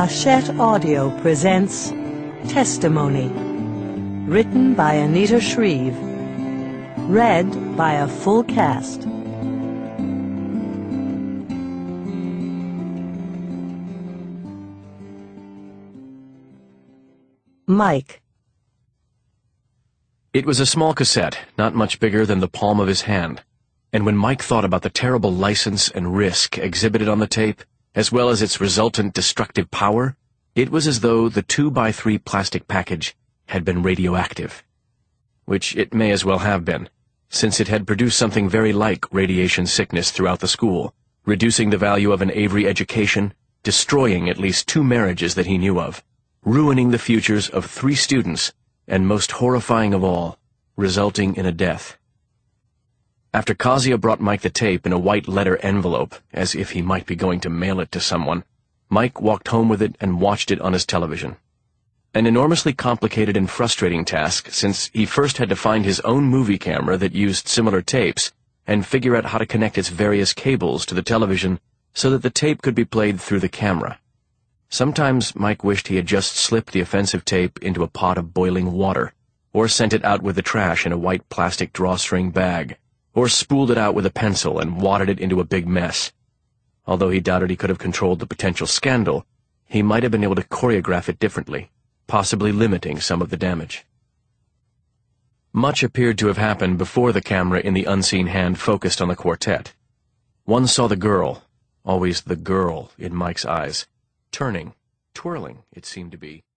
Hachette Audio presents Testimony, written by Anita Shreve, read by a full cast. Mike. It was a small cassette, not much bigger than the palm of his hand, and when Mike thought about the terrible license and risk exhibited on the tape, as well as its resultant destructive power, it was as though the 2x3 plastic package had been radioactive. Which it may as well have been, since it had produced something very like radiation sickness throughout the school, reducing the value of an Avery education, destroying at least 2 marriages that he knew of, ruining the futures of 3 students, and most horrifying of all, resulting in a death. After Kasia brought Mike the tape in a white letter envelope, as if he might be going to mail it to someone, Mike walked home with it and watched it on his television. An enormously complicated and frustrating task, since he first had to find his own movie camera that used similar tapes, and figure out how to connect its various cables to the television so that the tape could be played through the camera. Sometimes Mike wished he had just slipped the offensive tape into a pot of boiling water, or sent it out with the trash in a white plastic drawstring bag, or spooled it out with a pencil and wadded it into a big mess. Although he doubted he could have controlled the potential scandal, he might have been able to choreograph it differently, possibly limiting some of the damage. Much appeared to have happened before the camera in the unseen hand focused on the quartet. One saw the girl, always the girl in Mike's eyes, turning, twirling, it seemed to be,